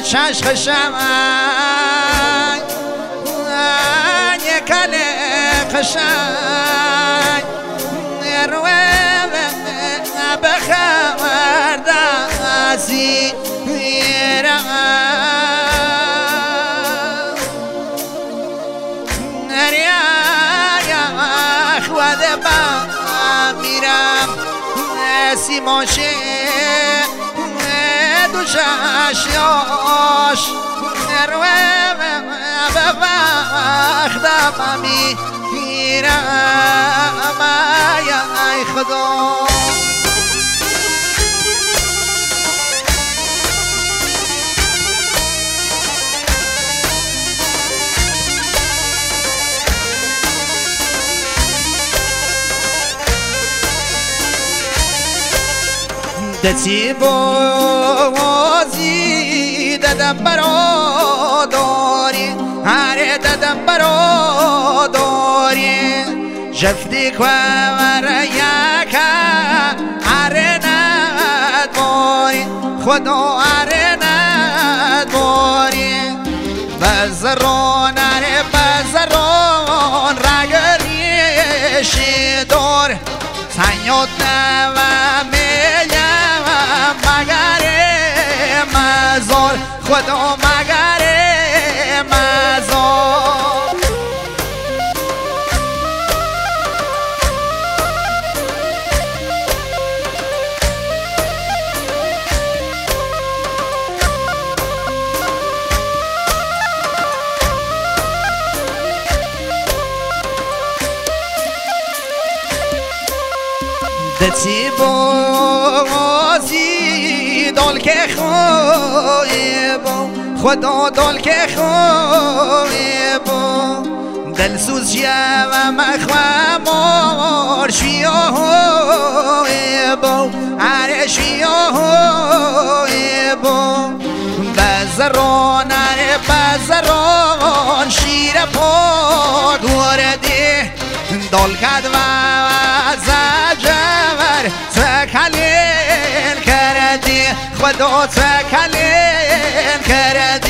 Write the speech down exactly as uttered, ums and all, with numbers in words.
شش خشمای نکله خشای روه بخبر دازی را خود با میرم سیماشه دو شاشیاش روه به وقت میرم ای خدا دتی بازی ددم براداری هر ددم براداری جفتی که ور یکا هر نداری خدا هر نداری بزران هر بزران رگریشی دار سنیات نومی مزار خدا مگر مزار دتی بازی دل که خویبو خدا دل که خویبو دلسوز شوم مخوامار شیاهویبو هر شیاهویبو بزران هر بزران شیر پاک وردی دل کد و زجور تکلیل کردی خدا تکلیل کردی